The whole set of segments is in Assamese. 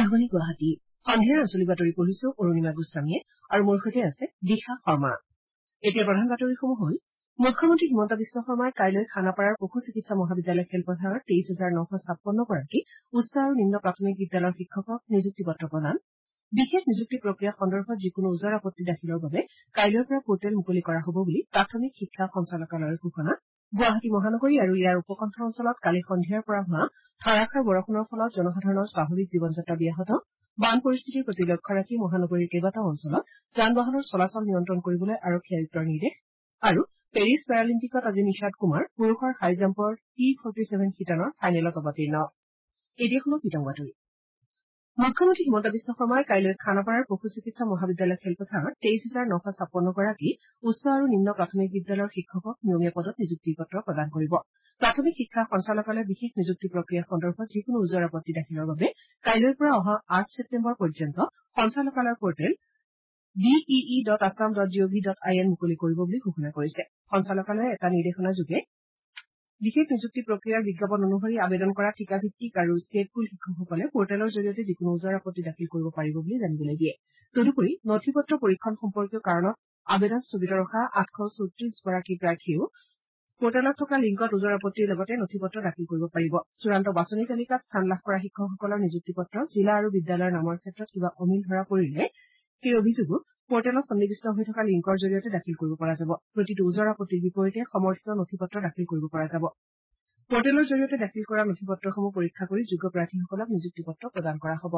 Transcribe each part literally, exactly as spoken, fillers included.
আকাশবাণী গুৱাহাটী সন্ধিয়াৰ আঞ্চলিক বাতৰি পঢ়িছো অৰুণিমা গোস্বামীয়ে আৰু মোৰ সৈতে আছে দিশা শৰ্মা এতিয়া প্ৰধান বাতৰিসমূহ হ'ল মুখ্যমন্ত্ৰী হিমন্ত বিশ্ব শৰ্মাই কাইলৈ খানাপাৰাৰ পশু চিকিৎসা মহাবিদ্যালয় খেলপথাৰত তেইছ হাজাৰ নশ ছাপন্ন গৰাকী উচ্চ আৰু নিম্ন প্ৰাথমিক বিদ্যালয়ৰ শিক্ষকক নিযুক্তি পত্ৰ প্ৰদান বিশেষ নিযুক্তি প্ৰক্ৰিয়া সন্দৰ্ভত যিকোনো ওজৰ আপত্তি দাখিলৰ বাবে কাইলৈৰ পৰা পৰ্টেল মুকলি কৰা হ'ব বুলি প্ৰাথমিক শিক্ষা সঞ্চালকালয়ৰ ঘোষণা গুৱাহাটী মহানগৰী আৰু ইয়াৰ উপকণ্ঠ অঞ্চলত কালি সন্ধিয়াৰ পৰা হোৱা ধাৰাষাৰ বৰষুণৰ ফলত জনসাধাৰণৰ স্বাভাৱিক জীৱন যাত্ৰা ব্যাহত বান পৰিস্থিতিৰ প্ৰতি লক্ষ্য ৰাখি মহানগৰীৰ কেইবাটাও অঞ্চলত যান বাহনৰ চলাচল নিয়ন্ত্ৰণ কৰিবলৈ আৰক্ষী আয়ুক্তৰ নিৰ্দেশ আৰু পেৰিছ পেৰালিম্পিকত আজি নিষাদ কুমাৰ পুৰুষৰ হাই জাম্পৰ টি ফৰ্টি ছেভেন শিতানৰ ফাইনেলত অৱতীৰ্ণ এতিয়া শুনক বিতং বাতৰি মুখ্যমন্ত্ৰী হিমন্ত বিশ্ব শৰ্মাই কাইলৈ খানাপাৰাৰ পশু চিকিৎসা মহাবিদ্যালয় খেলপথাৰত তেইছ হাজাৰ নশ ছাপন্ন গৰাকী উচ্চ আৰু নিম্ন প্ৰাথমিক বিদ্যালয়ৰ শিক্ষকক নিয়মীয়া পদত নিযুক্তি পত্ৰ প্ৰদান কৰিব প্ৰাথমিক শিক্ষা সঞ্চালকালয়ে বিশেষ নিযুক্তি প্ৰক্ৰিয়া সন্দৰ্ভত যিকোনো ওজৰ আপত্তি দাখিলৰ বাবে কাইলৈৰ পৰা অহা আঠ ছেপ্টেম্বৰ পৰ্যন্ত সঞ্চালকালয়ৰ portal D E E dot Assam dot G O' V dot I N মুকলি কৰিব বুলি ঘোষণা কৰিছে সঞ্চালকালয়ে এটা নিৰ্দেশনাযোগে বিশেষ নিযুক্তি প্ৰক্ৰিয়াৰ বিজ্ঞাপন অনুসৰি আবেদন কৰা ঠিকাভিত্তিক আৰু ষ্টেটপুল শিক্ষকসকলে পৰ্টেলৰ জৰিয়তে যিকোনো ওজৰ আপত্তি দাখিল কৰিব পাৰিব বুলি জানিবলৈ দিয়ে তদুপৰি নথি পত্ৰ পৰীক্ষণ সম্পৰ্কীয় কাৰণত আবেদন স্থগিত ৰখা আঠশ চৌত্ৰিশ গৰাকী প্ৰাৰ্থীয়েও পৰ্টেলত থকা লিংকত ওজৰ আপত্তিৰ লগতে নথি পত্ৰ দাখিল কৰিব পাৰিব চূড়ান্ত বাছনি তালিকাত স্থান লাভ কৰা শিক্ষকসকলৰ নিযুক্তি পত্ৰ জিলা আৰু বিদ্যালয়ৰ নামৰ ক্ষেত্ৰত কিবা অমিল ধৰা পৰিলে সেই অভিযোগো পৰ্টেলত সন্নিৱিষ্ট হৈ থকা লিংকৰ জৰিয়তে দাখিল কৰিব পৰা যাব প্ৰতিটো ওজৰ আপত্তিৰ বিপৰীতে সমৰ্থিত নথি পত্ৰ দাখিল কৰিব পৰা যাব পৰ্টেলৰ জৰিয়তে দাখিল কৰা নথি পত্ৰসমূহ পৰীক্ষা কৰি যোগ্য প্ৰাৰ্থীসকলক নিযুক্তি পত্ৰ প্ৰদান কৰা হ'ব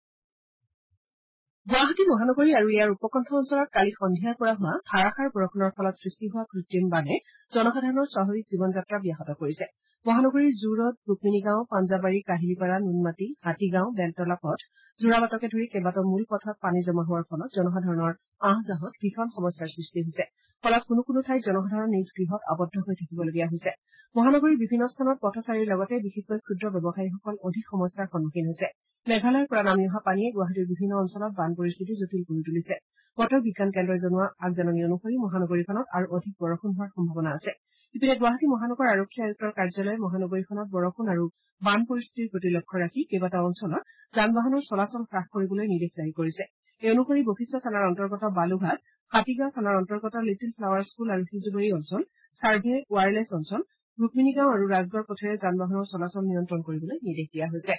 গুৱাহাটী মহানগৰী আৰু ইয়াৰ উপকণ্ঠ অঞ্চলত কালি সন্ধিয়াৰ পৰা হোৱা ধাৰাষাৰ বৰষুণৰ ফলত সৃষ্টি হোৱা কৃত্ৰিম বানে জনসাধাৰণৰ স্বাভাৱিক জীৱন যাত্ৰা ব্যাহত কৰিছে মহানগৰীৰ জু ৰোড ৰুক্মিণী গাঁও পাঞ্জাবাৰী কাহিলীপাৰা নুনমাটি হাতীগাঁও বেলতলা পথ যোৰাবাটকে ধৰি কেইবাটাও মূল পথত পানী জমা হোৱাৰ ফলত জনসাধাৰণৰ আহ যাহত ভীষণ সমস্যাৰ সৃষ্টি হৈছে ফলত কোনো কোনো ঠাইত জনসাধাৰণ নিজ গৃহত আবদ্ধ হৈ থাকিবলগীয়া হৈছে মহানগৰীৰ বিভিন্ন স্থানত পথচাৰীৰ লগতে বিশেষকৈ ক্ষুদ্ৰ ব্যৱসায়ীসকল অধিক সমস্যাৰ সন্মুখীন হৈছে মেঘালয়ৰ পৰা নামি অহা পানীয়ে গুৱাহাটীৰ বিভিন্ন অঞ্চলত বান পৰিস্থিতি জটিল কৰি তুলিছে বতৰ বিজ্ঞান কেন্দ্ৰই জনোৱা আগজাননী অনুসৰি মহানগৰীখনত আৰু অধিক বৰষুণ হোৱাৰ সম্ভাৱনা আছে ইপিনে গুৱাহাটী মহানগৰ আৰক্ষী আয়ুক্তৰ কাৰ্যালয়ে মহানগৰীখনত বৰষুণ আৰু বান পৰিস্থিতিৰ প্ৰতি লক্ষ্য ৰাখি কেইবাটাও অঞ্চলত যান বাহনৰ চলাচল হ্ৰাস কৰিবলৈ নিৰ্দেশ জাৰি কৰিছে এই অনুসৰি বশিষ্ঠ থানাৰ অন্তৰ্গত বালুঘাট হাতীগাঁও থানাৰ অন্তৰ্গত লিটিল ফ্লাৱাৰ স্কুল আৰু সিজুবৰী অঞ্চল চাৰ্ভে ৱায়াৰলেছ অঞ্চল ৰুক্মিণী গাঁও আৰু ৰাজগড় পথেৰে যান বাহনৰ চলাচল নিয়ন্ত্ৰণ কৰিবলৈ নিৰ্দেশ দিয়া হৈছে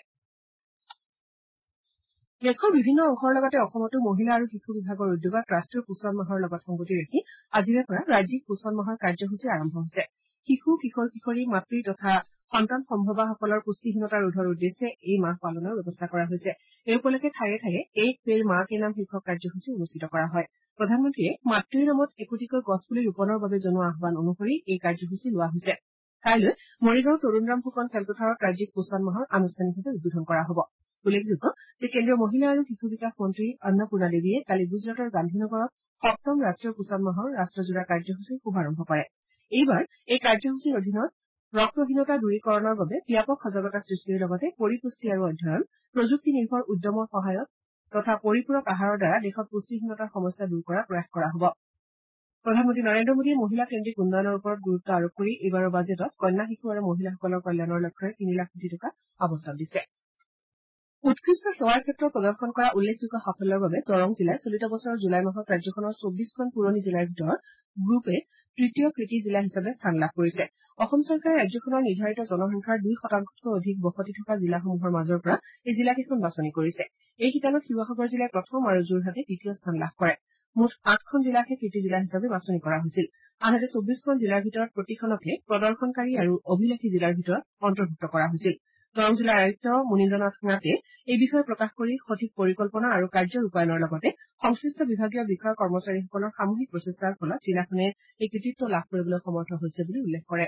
দেশৰ বিভিন্ন অংশৰ লগতে অসমতো মহিলা আৰু শিশু বিভাগৰ উদ্যোগত ৰাষ্ট্ৰীয় পোষণ মাহৰ লগত সংগতি ৰাখি আজিৰে পৰা ৰাজ্যিক পোষণ মাহৰ কাৰ্যসূচী আৰম্ভ হৈছে শিশু কিশোৰ কিশোৰী মাতৃ তথা সন্তান সম্ভৱাসকলৰ পুষ্টিহীনতা ৰোধৰ উদ্দেশ্যে এই মাহ পালনৰ ব্যৱস্থা কৰা হৈছে এই উপলক্ষে ঠায়ে ঠায়ে এক পেৰ মা কে নাম শীৰ্ষক কাৰ্যসূচী অনুষ্ঠিত কৰা হয় প্ৰধানমন্ত্ৰীয়ে মাতৃৰ নামত একোটিকৈ গছপুলি ৰোপণৰ বাবে জনোৱা আহান অনুসৰি এই কাৰ্যসূচী লোৱা হৈছে কাইলৈ মৰিগাঁও তৰুণৰাম ফুকন খেলপথাৰত ৰাজ্যিক পোষণ মাহৰ আনুষ্ঠানিকভাৱে উদ্বোধন কৰা হ'ব উল্লেখযোগ্য যে কেন্দ্ৰীয় মহিলা আৰু শিশু বিকাশ মন্ত্ৰী অন্নপূৰ্ণা দেৱীয়ে কালি গুজৰাটৰ গান্ধীনগৰত সপ্তম ৰাষ্ট্ৰীয় পোষণ মাহৰ ৰাষ্ট্ৰজোৰা কাৰ্যসূচীৰ শুভাৰম্ভ কৰে এইবাৰ এই কাৰ্যসূচীৰ অধীনত ৰক্তহীনতা দূৰীকৰণৰ বাবে ব্যাপক সজাগতা সৃষ্টিৰ লগতে পৰিপুষ্টি আৰু অধ্যয়ন প্ৰযুক্তি নিৰ্ভৰ উদ্যমৰ সহায়ত তথা পৰিপূৰক আহাৰৰ দ্বাৰা দেশত পুষ্টিহীনতাৰ সমস্যা দূৰ কৰাৰ প্ৰয়াস কৰা হ'ব প্ৰধানমন্ত্ৰী নৰেন্দ্ৰ মোদীয়ে মহিলা কেন্দ্ৰিক উন্নয়নৰ ওপৰত গুৰুত্ব আৰোপ কৰি এইবাৰৰ বাজেটত কন্যা শিশু আৰু মহিলাসকলৰ কল্যাণৰ লক্ষ্যৰে তিনি লাখ কোটি টকা আবণ্টন দিছে উৎকৃষ্ট সেৱাৰ ক্ষেত্ৰত প্ৰদৰ্শন কৰা উল্লেখযোগ্য সাফল্যৰ বাবে দৰং জিলাই চলিত বছৰৰ জুলাই মাহত ৰাজ্যখনৰ চৌব্বিছখন পুৰণি জিলাৰ ভিতৰত গ্ৰুপ এ তৃতীয় কৃতি জিলা হিচাপে স্থান লাভ কৰিছে অসম চৰকাৰে ৰাজ্যখনৰ নিৰ্ধাৰিত জনসংখ্যাৰ দুই শতাংশতকৈ অধিক বসতি থকা জিলাসমূহৰ মাজৰ পৰা এই জিলাকেইখন বাছনি কৰিছে এই শিতানত শিৱসাগৰ জিলাই প্ৰথম আৰু যোৰহাটে দ্বিতীয় স্থান লাভ কৰে মুঠ আঠখন জিলাকহে কৃতি জিলা হিচাপে বাছনি কৰা হৈছিল আনহাতে চৌব্বিছখন জিলাৰ ভিতৰত প্ৰতিখনকে প্ৰদৰ্শনকাৰী আৰু অভিলাষী জিলাৰ ভিতৰত অন্তৰ্ভুক্ত কৰা হৈছিল দৰং জিলাৰ আয়ুক্ত মুনীন্দ্ৰনাথ নাথে এই বিষয়ে প্ৰকাশ কৰি সঠিক পৰিকল্পনা আৰু কাৰ্য ৰূপায়ণৰ লগতে সংশ্লিষ্ট বিভাগীয় বিষয়া কৰ্মচাৰীসকলৰ সামূহিক প্ৰচেষ্টাৰ ফলত জিলাখনে এই কৃতিত্ব লাভ কৰিবলৈ সমৰ্থ হৈছে বুলি উল্লেখ কৰে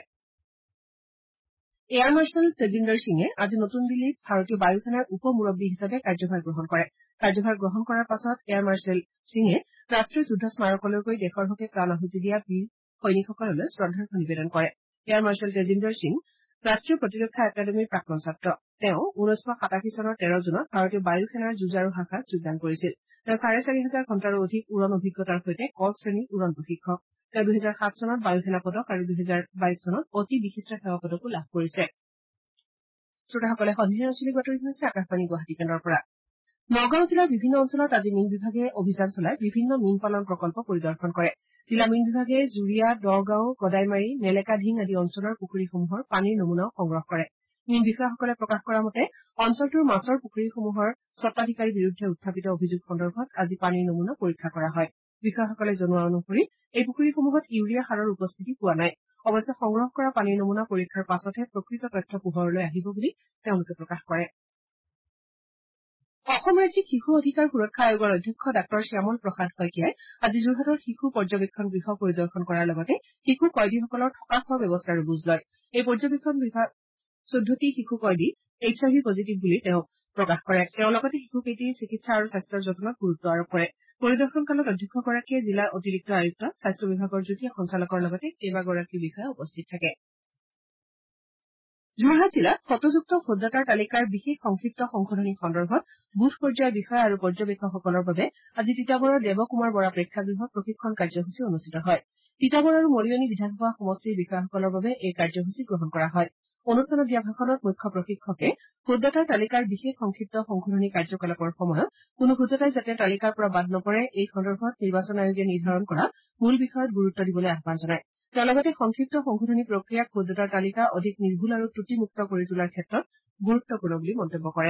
এয়াৰ মাৰ্শ্বেল তেজিন্দৰ সিঙে আজি নতুন দিল্লীত ভাৰতীয় বায়ু সেনাৰ উপ মুৰববী হিচাপে কাৰ্যভাৰ গ্ৰহণ কৰে কাৰ্যভাৰ গ্ৰহণ কৰাৰ পাছত এয়াৰ মাৰ্শ্বেল সিঙে ৰাষ্ট্ৰীয় যুদ্ধ স্মাৰকলৈ গৈ দেশৰ হকে প্ৰাণ আহুতি দিয়া বীৰ সৈনিকসকললৈ শ্ৰদ্ধাৰ্ঘ্য নিবেদন কৰে এয়াৰ মাৰ্শ্বেল তেজিন্দৰ সিং ৰাষ্ট্ৰীয় প্ৰতিৰক্ষা একাডেমীৰ প্ৰাক্তন ছাত্ৰ তেওঁ ঊনৈছশ সাতাশী চনৰ তেৰ জুনত ভাৰতীয় বায়ু সেনাৰ যুঁজাৰু শাখাত যোগদান কৰিছিল তেওঁ চাৰে চাৰি হাজাৰ ঘণ্টাৰো অধিক উৰণ অভিজ্ঞতাৰ সৈতে ক শ্ৰেণীৰ উৰণ প্ৰশিক্ষক তেওঁ দুহেজাৰ সাত চনত বায়ু সেনা পদক আৰু দুহেজাৰ বাইশ চনত অতি বিশিষ্ট সেৱা পদকো লাভ কৰিছে শ্ৰোতাসকলে সন্ধিয়াৰ আঞ্চলিক বাতৰি শুনিছে আকাশবাণী গুৱাহাটী কেন্দ্ৰৰ পৰা নগাঁও জিলাৰ বিভিন্ন অঞ্চলত আজি মীন বিভাগে অভিযান চলাই বিভিন্ন মীন পালন প্ৰকল্প পৰিদৰ্শন কৰে জিলা মীন বিভাগে জুৰিয়া দগাঁও গদাইমাৰী মেলেকাঢিং আদি অঞ্চলৰ পুখুৰীসমূহৰ পানীৰ নমুনাও সংগ্ৰহ কৰে মীন বিষয়াসকলে প্ৰকাশ কৰা মতে অঞ্চলটোৰ মাছৰ পুখুৰীসমূহৰ স্বত্বাধিকাৰীৰ বিৰুদ্ধে উত্থাপিত অভিযোগ সন্দৰ্ভত আজি পানীৰ নমুনা পৰীক্ষা কৰা হয় বিষয়াসকলে জনোৱা অনুসৰি এই পুখুৰীসমূহত ইউৰিয়া সাৰৰ উপস্থিতি পোৱা নাই অৱশ্যে সংগ্ৰহ কৰা পানীৰ নমুনা পৰীক্ষাৰ পাছতহে প্ৰকৃত তথ্য পোহৰলৈ আহিব বুলি তেওঁলোকে প্ৰকাশ কৰে অসম ৰাজ্যিক শিশু অধিকাৰ সুৰক্ষা আয়োগৰ অধ্যক্ষ ডাঃ শ্যামল প্ৰসাদ শইকীয়াই আজি যোৰহাটৰ শিশু পৰ্যবেক্ষণ গৃহ পৰিদৰ্শন কৰাৰ লগতে শিশু কয়দীসকলৰ থকা খোৱা ব্যৱস্থাৰো বুজ লয় এই পৰ্যবেক্ষণ গৃহত চৈধ্যটি শিশু কয়দী এইচ আই ভি পজিটিভ বুলি তেওঁ প্ৰকাশ কৰে তেওঁ লগতে শিশুকেইটিৰ চিকিৎসা আৰু স্বাস্থ্যৰ যত্নত গুৰুত্ব আৰোপ কৰে পৰিদৰ্শন কালত অধ্যক্ষগৰাকীয়ে জিলাৰ অতিৰিক্ত আয়ুক্ত স্বাস্থ্য বিভাগৰ যুটীয়া সঞ্চালকৰ লগতে কেইবাগৰাকী বিষয়া উপস্থিত থাকে যোৰহাট জিলাত ফটোযুক্ত ভোটদাতাৰ তালিকাৰ বিশেষ সংক্ষিপ্ত সংশোধনী সন্দৰ্ভত বুথ পৰ্যায়ৰ বিষয়া আৰু পৰ্যবেক্ষকসকলৰ বাবে আজি তিতাবৰৰ দেৱকুমাৰ বৰা প্ৰেক্ষাগৃহত প্ৰশিক্ষণ কাৰ্যসূচী অনুষ্ঠিত হয় তিতাবৰ আৰু মৰিয়নি বিধানসভা সমষ্টিৰ বিষয়াসকলৰ বাবে এই কাৰ্যসূচী গ্ৰহণ কৰা হয় অনুষ্ঠানত দিয়া ভাষণত মুখ্য প্ৰশিক্ষকে ভোটদাতাৰ তালিকাৰ বিশেষ সংক্ষিপ্ত সংশোধনী কাৰ্যকলাপৰ সময়ত কোনো ভোটদাতাই যাতে তালিকাৰ পৰা বাদ নপৰে এই সন্দৰ্ভত নিৰ্বাচন আয়োগে নিৰ্ধাৰণ কৰা মূল বিষয়ত গুৰুত্ব দিবলৈ আহান জনায় তেওঁ লগতে সংক্ষিপ্ত সংশোধনী প্ৰক্ৰিয়াক ভোটদাতাৰ তালিকা অধিক নিৰ্ভুল আৰু ত্ৰুটিমুক্ত কৰি তোলাৰ ক্ষেত্ৰত গুৰুত্বপূৰ্ণ বুলি মন্তব্য কৰে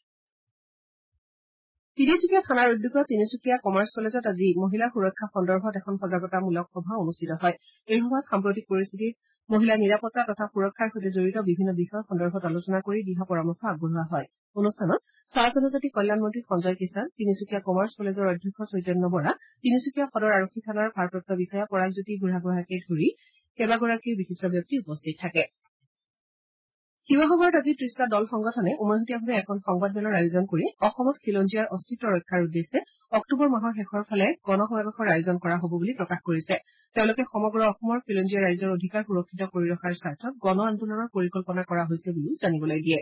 তিনিচুকীয়া থানাৰ উদ্যোগত তিনিচুকীয়া কমাৰ্চ কলেজত আজি মহিলাৰ সুৰক্ষা সন্দৰ্ভত এখন সজাগতামূলক সভা অনুষ্ঠিত হয় এই সভাত সাম্প্ৰতিক পৰিস্থিতিত মহিলাৰ নিৰাপত্তা তথা সুৰক্ষাৰ সৈতে জড়িত বিভিন্ন বিষয় সন্দৰ্ভত আলোচনা কৰি দিহা পৰামৰ্শ আগবঢ়োৱা হয় অনুষ্ঠানত চাহ জনজাতি কল্যাণ মন্ত্ৰী সঞ্জয় কিষাণ তিনিচুকীয়া কমাৰ্চ কলেজৰ অধ্যক্ষ চৈতন্য বৰা তিনিচুকীয়া সদৰ আৰক্ষী থানাৰ ভাৰপ্ৰাপ্ত বিষয়া পৰাগজ্যোতি বুঢ়াগোহাঁইকে ধৰি কেইবাগৰাকীও বিশিষ্ট ব্যক্তি উপস্থিত থাকে শিৱসাগৰত আজি ত্ৰিশটা দল সংগঠনে উমৈহতীয়াভাৱে এখন সংবাদমেলৰ আয়োজন কৰি অসমত খিলঞ্জীয়াৰ অস্তিত্ব ৰক্ষাৰ উদ্দেশ্যে অক্টোবৰ মাহৰ শেষৰ ফালে গণসমাৱেশৰ আয়োজন কৰা হ'ব বুলি প্ৰকাশ কৰিছে তেওঁলোকে সমগ্ৰ অসমৰ খিলঞ্জীয়া ৰাইজৰ অধিকাৰ সুৰক্ষিত কৰি ৰখাৰ স্বাৰ্থত গণ আন্দোলনৰ পৰিকল্পনা কৰা হৈছে বুলিও জানিবলৈ দিয়ে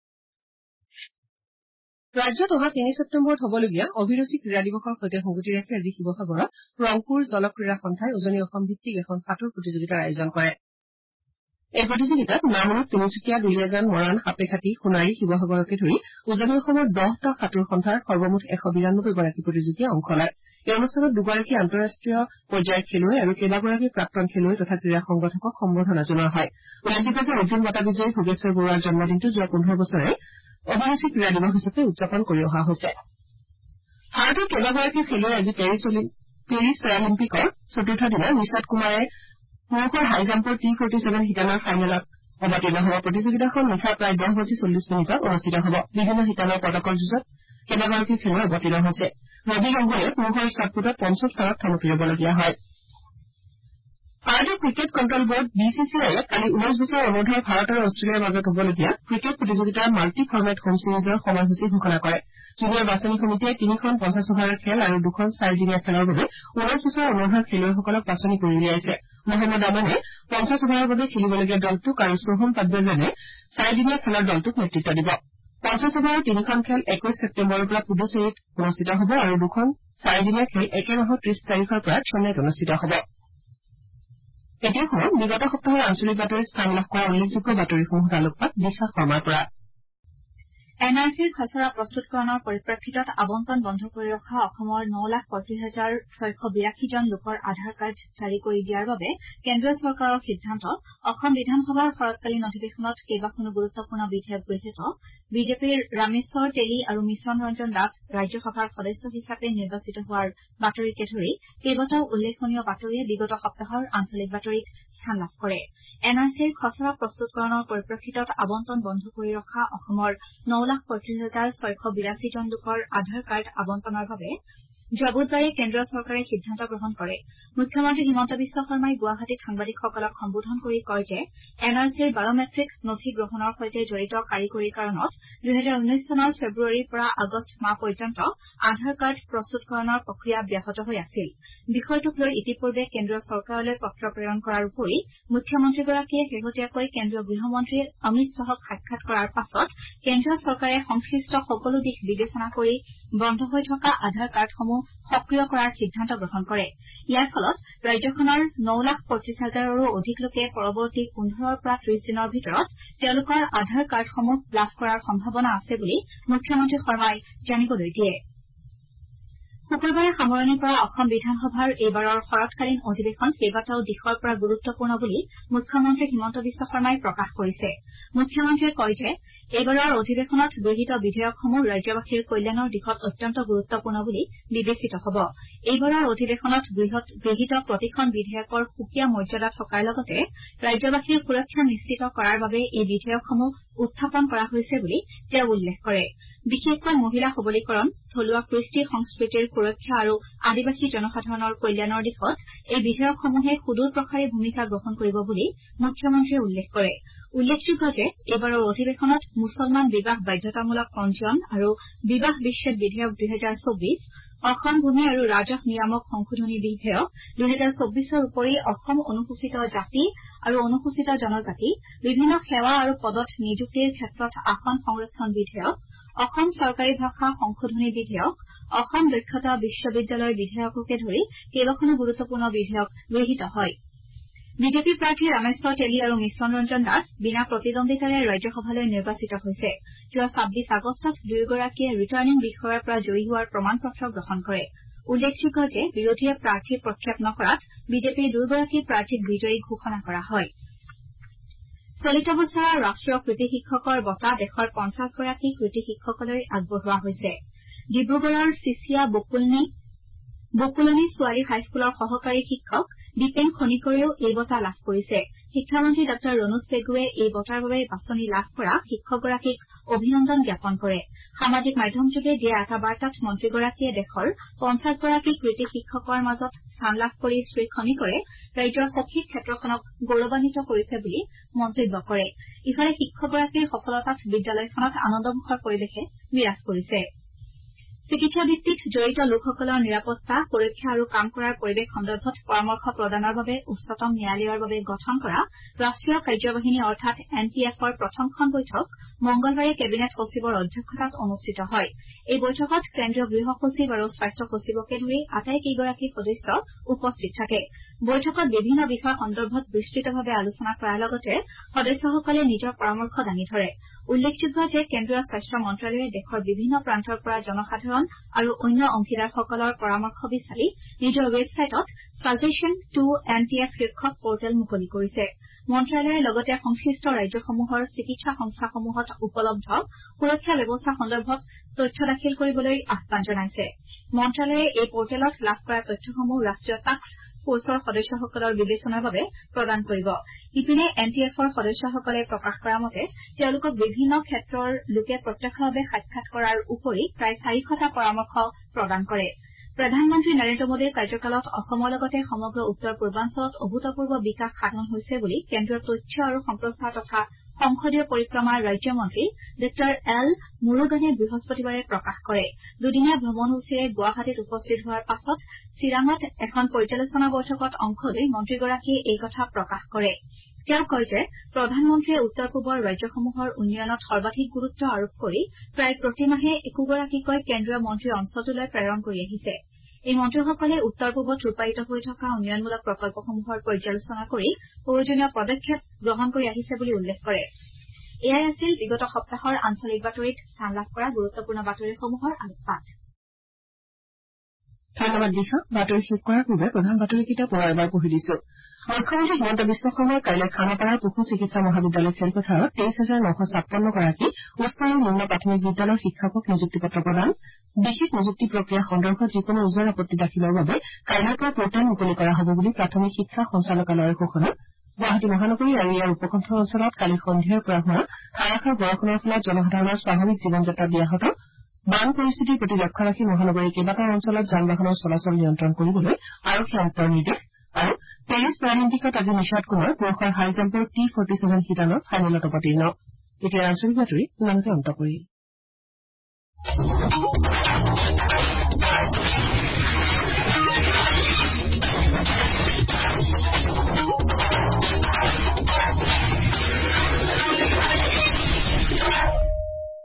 ৰাজ্যত অহা তিনি ছেপ্টেম্বৰত হ'বলগীয়া অভিৰুচি ক্ৰীড়া দিৱসৰ সৈতে সংগতি ৰাখি আজি শিৱসাগৰত ৰংপুৰ জল ক্ৰীড়া সন্থাই উজনি অসম ভিত্তিক এখন সাঁতোৰ প্ৰতিযোগিতাৰ আয়োজন কৰে এই প্ৰতিযোগিতাত নামৰূপ তিনিচুকীয়া দুলীয়াজান মৰাণ সাপেখাতী সোণাৰী শিৱসাগৰকে ধৰি উজনি অসমৰ দহটা সাঁতোৰ সন্থাৰ সৰ্বমুঠ এশ বিৰানব্বৈ গৰাকী প্ৰতিযোগীয়ে অংশ লয় এই অনুষ্ঠানত দুগৰাকী আন্তঃৰাষ্ট্ৰীয় পৰ্যায়ৰ খেলুৱৈ আৰু কেইবাগৰাকী প্ৰাক্তন খেলুৱৈ তথা ক্ৰীড়া সংগঠকক সম্বৰ্ধনা জনোৱা হয় উল্লেখযোগ্য যে অৰ্জুন বঁটা বিজয়ী ভোগেশ্বৰ বৰুৱাৰ জন্মদিনটো যোৱা পোন্ধৰ বছৰে অভিৰুচি ক্ৰীড়া দিৱস হিচাপে উদযাপন কৰি অহা হৈছে ভাৰতৰ কেইবাগৰাকী খেলুৱৈ আজি পেৰিছ পেৰালিম্পিকৰ চতুৰ্থ দিনা নিশাদ কুমাৰে পুৰুষৰ হাই জাম্পৰ টি ফৰ্টি ছেভেন শিতানৰ ফাইনেলত অৱতীৰ্ণ হ'ব প্ৰতিযোগিতাখন নিশা প্ৰায় দহ বাজি চল্লিছ মিনিটত অনুষ্ঠিত হ'ব বিভিন্ন শিতানৰ পদকৰ যুঁজত কেইবাগৰাকী খেলুৱৈ অৱতীৰ্ণ হৈছে ৰবি গংগুলীয়ে পুৰুষৰ শ্বটপুটত পঞ্চম স্থানত থমকি ৰবলগীয়া হয় ভাৰতীয় cricket control board B C C আইয়ে কালি ঊনৈশ বছৰ অনুৰ্ধৰ ভাৰত আৰু অষ্ট্ৰেলিয়াৰ মাজত হ'বলগীয়া ক্ৰিকেট প্ৰতিযোগিতাৰ মাল্টি ফৰ্মেট হোম ছিৰিজৰ সময়সূচী ঘোষণা কৰে জুনিয়ৰ বাছনি সমিতিয়ে তিনিখন পঞ্চাছ অভাৰৰ খেল আৰু দুখন চাৰিদিনীয়া খেলৰ বাবে ঊনৈশ বছৰ অনুৰ্ধৰ খেলুৱৈসকলক বাছনি কৰি উলিয়াইছে মহম্মদ আমানে পঞ্চাছ অভাৰৰ বাবে খেলিবলগীয়া দলটোক আৰু সোহম পাটবেজানে চাৰিদিনীয়া খেলৰ দলটোক নেতৃত্ব দিব পঞ্চাছ অভাৰৰ তিনিখন খেল একৈশ ছেপ্টেম্বৰৰ পৰা পুডুচেৰীত অনুষ্ঠিত হ'ব আৰু দুখন চাৰিদিনীয়া খেল একে মাহৰ ত্ৰিশ তাৰিখৰ পৰা চেন্নাইত অনুষ্ঠিত হ'ব এতিয়া সময়ত বিগত সপ্তাহৰ আঞ্চলিক বাতৰিত স্থান লাভ কৰা উল্লেখযোগ্য বাতৰিসমূহৰ আলোকপাত দিশা শৰ্মাৰ পৰা এন আৰ চিৰ খচৰা প্ৰস্তুতকৰণৰ পৰিপ্ৰেক্ষিতত আবণ্টন বন্ধ কৰি ৰখা অসমৰ ন লাখ পঁয়ত্ৰিশ হাজাৰ ছয়শ বিৰাশীজন লোকৰ আধাৰ কাৰ্ড জাৰি কৰি দিয়াৰ বাবে কেন্দ্ৰীয় চৰকাৰৰ সিদ্ধান্ত অসম বিধানসভাৰ শৰৎকালীন অধিৱেশনত কেইবাখনো গুৰুত্বপূৰ্ণ বিধেয়ক গৃহীত বিজেপিৰ ৰামেশ্বৰ তেলী আৰু মিছন ৰঞ্জন দাস ৰাজ্যসভাৰ সদস্য হিচাপে নিৰ্বাচিত হোৱাৰ বাতৰিকে ধৰি কেইবাটাও উল্লেখনীয় বাতৰিয়ে বিগত সপ্তাহৰ আঞ্চলিক বাতৰিত স্থান লাভ কৰে এন আৰ চিৰ খচৰা প্ৰস্তুতকৰণৰ পৰিপ্ৰেক্ষিতত আবণ্টন বন্ধ কৰি ৰখা অসমৰ ন লাখ পঁয়ত্ৰিশ হাজাৰ ছয়শ বিৰাশীজন লোকৰ আধাৰ কাৰ্ড আবণ্টনৰ বাবে যোৱা বুধবাৰে কেন্দ্ৰীয় চৰকাৰে সিদ্ধান্ত গ্ৰহণ কৰে মুখ্যমন্ত্ৰী হিমন্ত বিশ্ব শৰ্মাই গুৱাহাটীত সাংবাদিকসকলক সম্বোধন কৰি কয় যে এন আৰ চিৰ বায়মেট্ৰিক নথি গ্ৰহণৰ সৈতে জড়িত কাৰিকৰী কাৰণত দুহেজাৰ ঊনৈশ চনৰ ফেব্ৰুৱাৰীৰ পৰা আগষ্ট মাহ পৰ্যন্ত আধাৰ কাৰ্ড প্ৰস্তুতকৰণৰ প্ৰক্ৰিয়া ব্যাহত হৈ আছিল বিষয়টোক লৈ ইতিপূৰ্বে কেন্দ্ৰীয় চৰকাৰলৈ পত্ৰ প্ৰেৰণ কৰাৰ উপৰি মুখ্যমন্ত্ৰীগৰাকীয়ে শেহতীয়াকৈ কেন্দ্ৰীয় গৃহমন্ত্ৰী অমিত শ্বাহক সাক্ষাৎ কৰাৰ পাছত কেন্দ্ৰীয় চৰকাৰে সংশ্লিষ্ট সকলো দিশ বিবেচনা কৰি বন্ধ হৈ থকা আধাৰ কাৰ্ডসমূহ বিদ্যালয়সমূহ সক্ৰিয় কৰাৰ সিদ্ধান্ত গ্ৰহণ কৰে ইয়াৰ ফলত ৰাজ্যখনৰ ন লাখ পঁয়ত্ৰিশ হাজাৰৰো অধিক লোকে পৰৱৰ্তী পোন্ধৰৰ পৰা ত্ৰিশ দিনৰ ভিতৰত তেওঁলোকৰ আধাৰ কাৰ্ডসমূহ লাভ কৰাৰ সম্ভাৱনা আছে বুলি মুখ্যমন্ত্ৰী শৰ্মাই জানিবলৈ দিয়ে শুকুৰবাৰে সামৰণি পৰা অসম বিধানসভাৰ এইবাৰৰ শৰৎকালীন অধিৱেশন কেইবাটাও দিশৰ পৰা গুৰুত্বপূৰ্ণ বুলি মুখ্যমন্ত্ৰী হিমন্ত বিশ্ব শৰ্মাই প্ৰকাশ কৰিছে মুখ্যমন্ত্ৰীয়ে কয় যে এইবাৰৰ অধিৱেশনত গৃহীত বিধেয়কসমূহ ৰাজ্যবাসীৰ কল্যাণৰ দিশত অত্যন্ত গুৰুত্বপূৰ্ণ বুলি বিবেচিত হ'ব এইবাৰৰ অধিৱেশনত গৃহীত প্ৰতিখন বিধেয়কৰ সুকীয়া মৰ্যাদা থকাৰ লগতে ৰাজ্যবাসীৰ সুৰক্ষা নিশ্চিত কৰাৰ বাবে এই বিধেয়কসমূহ উত্থাপন কৰা হৈছে বুলি তেওঁ উল্লেখ কৰে বিশেষকৈ মহিলা সবলীকৰণ থলুৱা কৃষ্টি সংস্কৃতিৰ সুৰক্ষা আৰু আদিবাসী জনসাধাৰণৰ কল্যাণৰ দিশত এই বিধেয়কসমূহে সুদূৰ প্ৰসাৰী ভূমিকা গ্ৰহণ কৰিব বুলি মুখ্যমন্ত্ৰীয়ে উল্লেখ কৰে উল্লেখযোগ্য যে এইবাৰৰ অধিৱেশনত মুছলমান বিবাহ বাধ্যতামূলক পঞ্জীয়ন আৰু বিবাহ বিচ্ছেদ বিধেয়ক দুহেজাৰ চৌবিশ অসম ভূমি আৰু ৰাজহ নিয়ামক সংশোধনী বিধেয়ক দুহেজাৰ চৌবিশৰ উপৰি অসম অনুসূচিত জাতি আৰু অনুসূচিত জনজাতি বিভিন্ন সেৱা আৰু পদত নিযুক্তিৰ ক্ষেত্ৰত আসন সংৰক্ষণ বিধেয়ক অসম চৰকাৰী ভাষা সংশোধনী বিধেয়ক অসম দক্ষতা বিশ্ববিদ্যালয় বিধেয়ককে ধৰি কেইবাখনো গুৰুত্বপূৰ্ণ বিধেয়ক গৃহীত হয় বিজেপি প্ৰাৰ্থী ৰামেশ্বৰ তেলী আৰু মিশ্ৰণ ৰঞ্জন দাস বিনা প্ৰতিদ্বন্দ্বিতাৰে ৰাজ্যসভালৈ নিৰ্বাচিত হৈছে যোৱা ছাব্বিশ আগষ্টত দুয়োগৰাকীয়ে ৰিটাৰ্ণিং বিষয়াৰ পৰা জয়ী হোৱাৰ প্ৰমাণ পত্ৰ গ্ৰহণ কৰে উল্লেখযোগ্য যে বিৰোধীয়ে প্ৰাৰ্থী প্ৰক্ষেপ নকৰাত বিজেপিৰ দুয়োগৰাকী প্ৰাৰ্থীক বিজয়ী ঘোষণা কৰা হয় চলিত বছৰৰ ৰাষ্ট্ৰীয় কৃতি শিক্ষকৰ বঁটা দেশৰ পঞ্চাছগৰাকী কৃতি শিক্ষকলৈ আগবঢ়োৱা হৈছে ডিব্ৰুগড়ৰ চিচিয়া বকুলনি ছোৱালী হাইস্কুলৰ সহকাৰী শিক্ষক দীপেন খনিকৰেও এই বঁটা লাভ কৰিছে শিক্ষামন্ত্ৰী ডাঃ ৰণোজ পেগুৱে এই বঁটাৰ বাবে বাছনি লাভ কৰা শিক্ষকগৰাকীক অভিনন্দন জ্ঞাপন কৰে সামাজিক মাধ্যমযোগে দিয়া এটা বাৰ্তাত মন্ত্ৰীগৰাকীয়ে দেশৰ পঞ্চাছগৰাকী কৃতি শিক্ষকৰ মাজত স্থান লাভ কৰি শ্ৰী খনিকৰে ৰাজ্যৰ শৈক্ষিক ক্ষেত্ৰখনক গৌৰৱান্বিত কৰিছে বুলি মন্তব্য কৰে ইফালে শিক্ষকগৰাকীৰ সফলতাত বিদ্যালয়খনত আনন্দমুখৰ পৰিৱেশে বিৰাজ কৰিছে চিকিৎসা ভিত্তিত জড়িত লোকসকলৰ নিৰাপত্তা সুৰক্ষা আৰু কাম কৰাৰ পৰিৱেশ সন্দৰ্ভত পৰামৰ্শ প্ৰদানৰ বাবে উচ্চতম ন্যায়ালয়ৰ বাবে গঠন কৰা ৰাষ্ট্ৰীয় কাৰ্যবাহিনী অৰ্থাৎ এন টি এফৰ প্ৰথমখন বৈঠক মঙলবাৰে কেবিনেট সচিবৰ অধ্যক্ষতাত অনুষ্ঠিত হয় এই বৈঠকত কেন্দ্ৰীয় গৃহ সচিব আৰু স্বাস্থ্য সচিবকে ধৰি আটাইকেইগৰাকী সদস্য উপস্থিত থাকে বৈঠকত বিভিন্ন বিষয় সন্দৰ্ভত বিস্তৃতভাৱে আলোচনা কৰাৰ লগতে সদস্যসকলে নিজৰ পৰামৰ্শ দাঙি ধৰে উল্লেখযোগ্য যে কেন্দ্ৰীয় স্বাস্থ্য মন্ত্ৰালয়ে দেশৰ বিভিন্ন প্ৰান্তৰ পৰা জনসাধাৰণ আৰু অন্য অংশীদাৰসকলৰ পৰামৰ্শ বিচাৰি নিজৰ ৱেবছাইটত suggestion to N T F শীৰ্ষক পৰ্টেল মুকলি কৰিছে মন্ত্ৰালয়ে লগতে সংশ্লিষ্ট ৰাজ্যসমূহৰ চিকিৎসা সংস্থাসমূহত উপলব্ধ সুৰক্ষা ব্যৱস্থা সন্দৰ্ভত তথ্য দাখিল কৰিবলৈ আহান জনাইছে মন্ত্ৰালয়ে এই পৰ্টেলত লাভ কৰা তথ্যসমূহ ৰাষ্ট্ৰীয় টাস্ক ফৰ্চৰ সদস্যসকলৰ বিবেচনাৰ বাবে প্ৰদান কৰিব ইপিনে এন টি এফৰ সদস্যসকলে প্ৰকাশ কৰা মতে তেওঁলোকক বিভিন্ন ক্ষেত্ৰৰ লোকে প্ৰত্যক্ষভাৱে সাক্ষাৎ কৰাৰ উপৰি প্ৰায় চাৰিশটা পৰামৰ্শ প্ৰদান কৰে প্ৰধানমন্ত্ৰী নৰেন্দ্ৰ মোদীৰ কাৰ্যকালত অসমৰ লগতে সমগ্ৰ উত্তৰ পূৰ্বাঞ্চলত অভূতপূৰ্ব বিকাশ সাধন হৈছে বুলি কেন্দ্ৰীয় তথ্য আৰু সম্প্ৰচাৰ তথা সংসদীয় পৰিক্ৰমাৰ ৰাজ্যমন্ত্ৰী ডঃ এল মুৰুগানে বৃহস্পতিবাৰে প্ৰকাশ কৰে দুদিনীয়া ভ্ৰমণসূচীৰে গুৱাহাটীত উপস্থিত হোৱাৰ পাছত চিৰাঙত এখন পৰ্যালোচনা বৈঠকত অংশ লৈ মন্ত্ৰীগৰাকীয়ে এই কথা প্ৰকাশ কৰে তেওঁ কয় যে প্ৰধানমন্ত্ৰীয়ে উত্তৰ পূবৰ ৰাজ্যসমূহৰ উন্নয়নত সৰ্বাধিক গুৰুত্ব আৰোপ কৰি প্ৰায় প্ৰতিমাহে একোগৰাকীকৈ কেন্দ্ৰীয় মন্ত্ৰী অঞ্চলটোলৈ প্ৰেৰণ কৰি আহিছে এই মন্ত্ৰীসকলে উত্তৰ পূবত ৰূপায়িত হৈ থকা উন্নয়নমূলক প্ৰকল্পসমূহৰ পৰ্যালোচনা কৰি প্ৰয়োজনীয় পদক্ষেপ গ্ৰহণ কৰি আহিছে বুলি উল্লেখ কৰে এয়াই আছিল বিগত সপ্তাহৰ আঞ্চলিক বাতৰিত স্থান লাভ কৰা গুৰুত্বপূৰ্ণ বাতৰিসমূহৰ আলোকপাত ধন্যবাদ দিশা বাতৰি শেষ কৰাৰ পূৰ্বে প্ৰধান বাতৰিকেইটা পুনৰ এবাৰ পঢ়ি দিছো মুখ্যমন্ত্ৰী হিমন্ত বিশ্ব শৰ্মাই কাইলৈ খানাপাৰাৰ পশু চিকিৎসা মহাবিদ্যালয় খেলপথাৰত তেইছ হাজাৰ নশ ছাপন্ন গৰাকী উচ্চ আৰু নিম্ন প্ৰাথমিক বিদ্যালয়ৰ শিক্ষকক নিযুক্তি পত্ৰ প্ৰদান বিশেষ নিযুক্তি প্ৰক্ৰিয়া সন্দৰ্ভত যিকোনো ওজৰ আপত্তি দাখিলৰ বাবে কাইলৈৰ পৰা পৰ্টেল মুকলি কৰা হ'ব বুলি প্ৰাথমিক শিক্ষা সঞ্চালকালয়ৰ ঘোষণা গুৱাহাটী মহানগৰী আৰু ইয়াৰ উপকণ্ঠ অঞ্চলত কালি সন্ধিয়াৰ পৰা হোৱা ধাৰাসাৰ বৰষুণৰ ফলত জনসাধাৰণৰ স্বাভাৱিক জীৱন যাত্ৰা ব্যাহত বান পৰিস্থিতিৰ প্ৰতি লক্ষ্য ৰাখি মহানগৰীৰ কেইবাটাও অঞ্চলত যান বাহনৰ চলাচল নিয়ন্ত্ৰণ কৰিবলৈ আৰক্ষী আয়ুক্তৰ নিৰ্দেশ আৰু পেৰিছ পেৰালিম্পিকত আজি নিশাদ কুমাৰ পুৰুষৰ হাই জাম্পৰ টি ফৰ্টি ছেভেন শিতানত ফাইনেলত অৱতীৰ্ণ এতিয়া আঞ্চলিক বাতৰি ইমানতে অন্ত পৰিল